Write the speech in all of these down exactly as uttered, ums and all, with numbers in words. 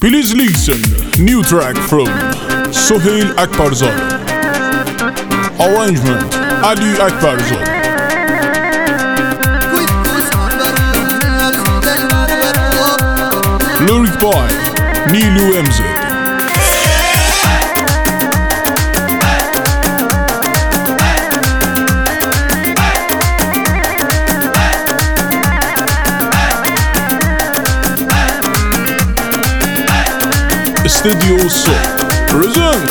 Please listen, new track from Sohail Akbarzad. Arrangement Ali Akbarzad. Lyric by Nilu M Z. Studio Soul present.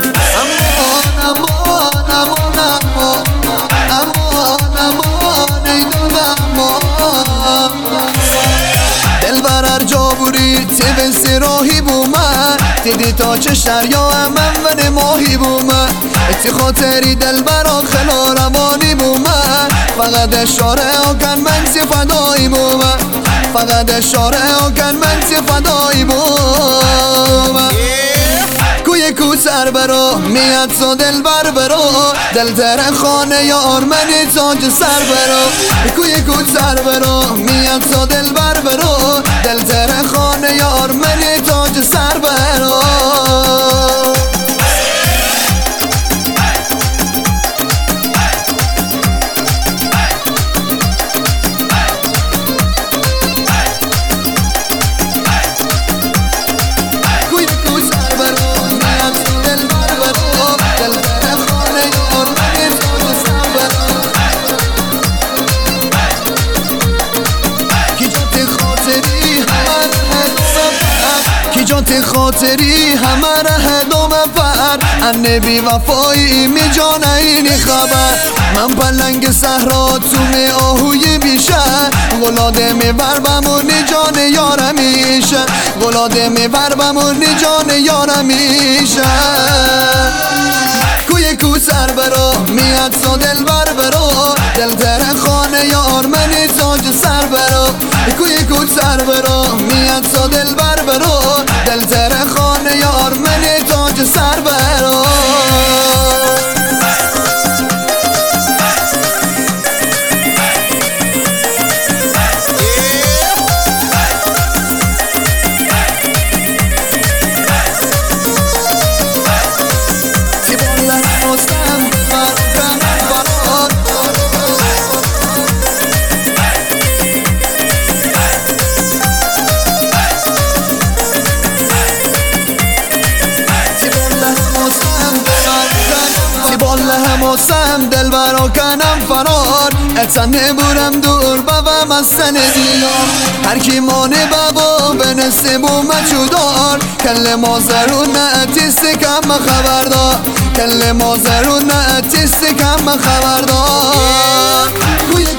دلبر هر جا بودی تبستی راهی بومن دیدی تا چه شریا من من ماهی بومن اتی خاطری دلبر خلا روانی بومن فقط اشاره آکن من سی فدایی بومن فقط اشاره آکن من سی فدایی بومن کوی کو سر برو میاد سو دل بر برو دل تر خانه یار منی تاج سر برو کوی کو سر برو میاد سو دل بر برو دل تر خانه یار منی تاج سر برو جات خاطری همه ره دوم پر انه بی وفایی می جانه اینی خبر من پلنگ صحرا تو می آهوی بیشه غلاده می بربمونی جان یارم میشه غلاده می بربمونی جان یارم میشه کوی کو سر برو میاد سو دل بر برو دل تر خانه یار منی تاج سر برو کوی کو سر برو میاد سو دل بر برو دل تر خانه یار منی تاج سر برو موسم دل برا کنم فرار اتن نبورم دور بابا مستن دیار هر کی مانه بابا به نسبو مچودار کل مازرون نه تیست کم خبردار کل مازرون نه تیست کم خبردار